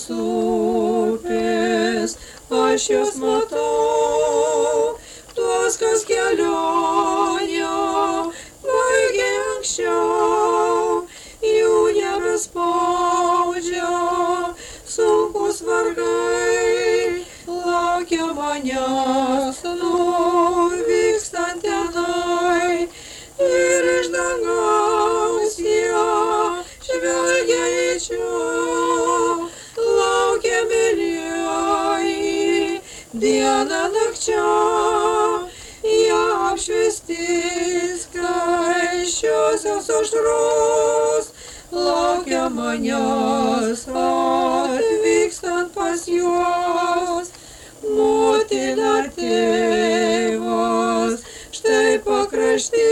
šviesios upės, aš jos matau, tuos, kas kelionę baigė anksčiau, jų nebespaudžia sunkus vargai, laukia manęs nuvykstant tenai, ir iš dangaus jie žvelgia į čia, laukia mylieji dieną nakčia, jie apšviesti skaisčiosios aušros, laukia manęs atvykstant pas juos. Motina ar tėvas, štai pakrašty,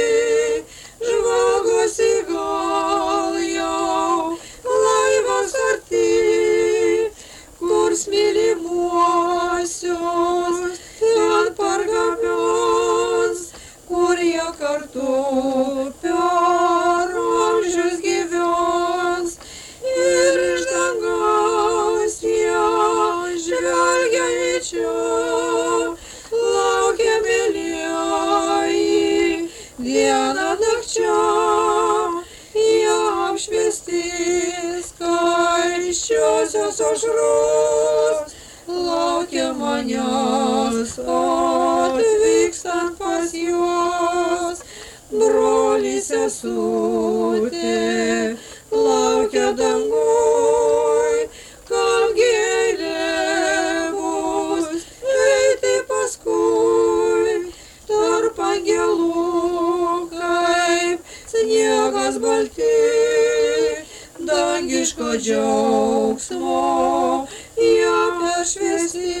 žvalgosi gal jau laivas arti, kur mylimuosius ten pargabens, kur jie kartu per amžius gyvens, ir iš dangaus jie žvelgia į čia, laukia mylieji dieną nakčia, jie apšviesti skaisčiosios aušros, laukia manęs atvykstant pas juos. Broli sesutė laukia danguj, kam gėlė bus eiti paskui, tarp angelų kaip sniegas balti, dangiško džiaugsmo jie peršviesti,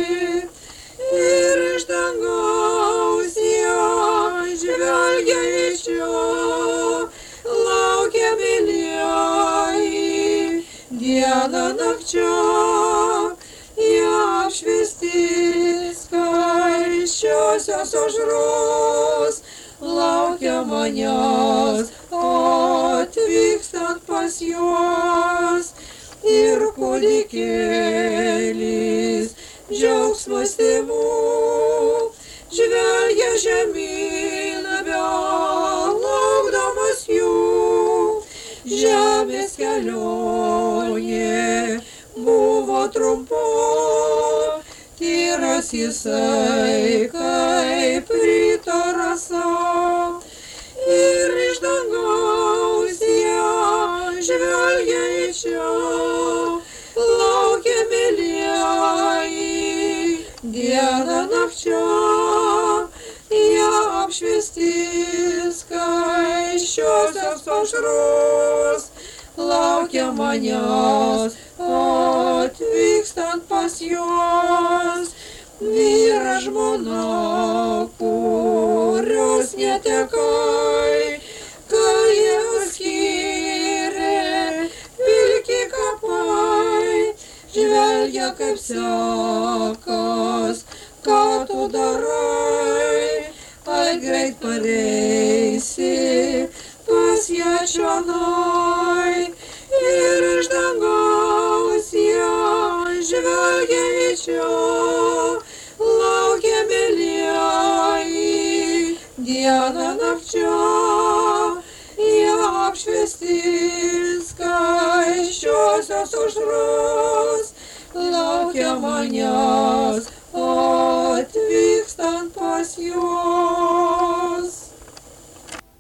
ir iš dangaus jie žvelgia į čia, laukia mylieji dieną nakčia, jie apšviesti skaisčiosios aušros, laukia manęs atvykstant pas juos, ir kūdikėlis džiaugsmas tėvų žvelgia žemyn, belaukdamas jų. Žemės kelionė buvo trumpa, tyras jisai kaip ryto rasa, ir iš dangaus jie žvelgia į čia, laukia mylieji dieną nakčia, jie apšviesti skaisčiosios aušros, laukia manęs atvykstant pas juos. Vyras žmona, kurios netekai, kai jie skyrė pilki kapai, žvelgia kaip sekas, ką tu darai, ai greit pareisi pas ją čionai, ir iš dangaus jie žvelgia į čia, laukia mylieji dieną nakčia, jie apšviesti skaisčiosios aušros, laukia manęs atvykstant pas juos.